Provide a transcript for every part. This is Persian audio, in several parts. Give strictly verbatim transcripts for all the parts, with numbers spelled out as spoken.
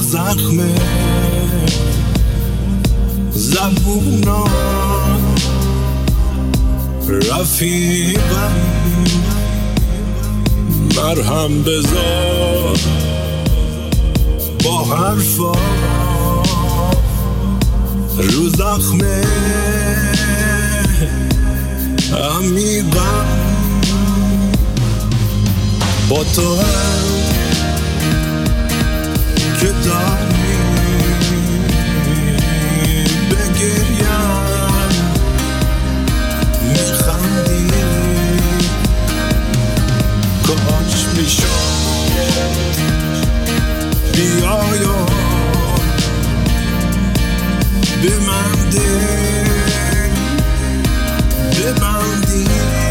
زخم زبونان رفیقم مرهم بذار با حرفا رو زخم عمیقم با تو هم که داری بگریم میخندی کاش میشد بیایا به من دل ببندی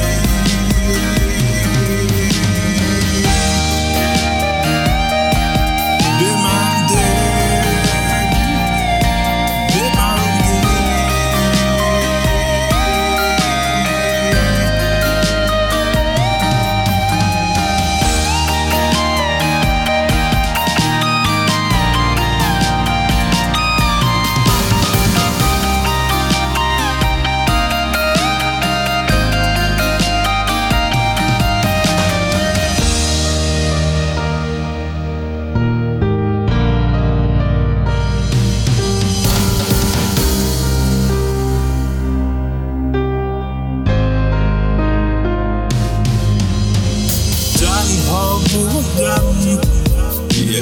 تنها بودم یه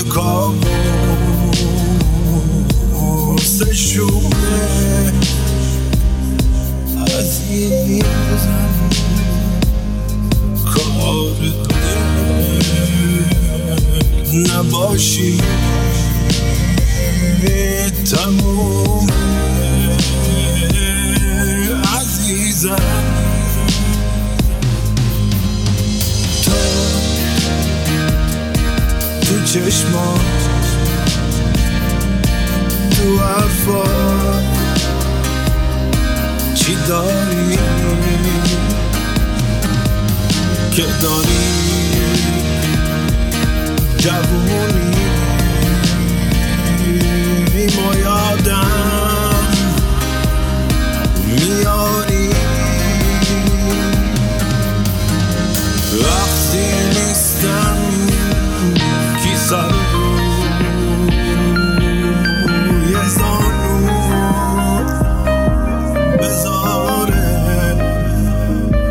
کابوس شومه عزیزم کار دل نباشی تمومه عزیزم تو چشمات تو حرفات چی داری که داری جوونی ما یادم میاری وقتی نیستم کی سر روی زانو بذاره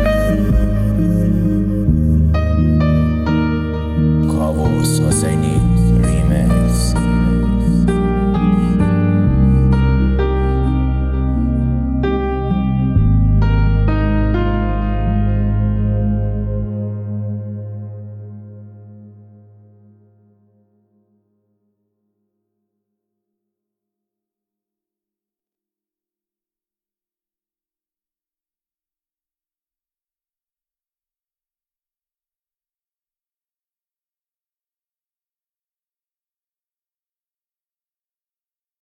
کاووس حسینی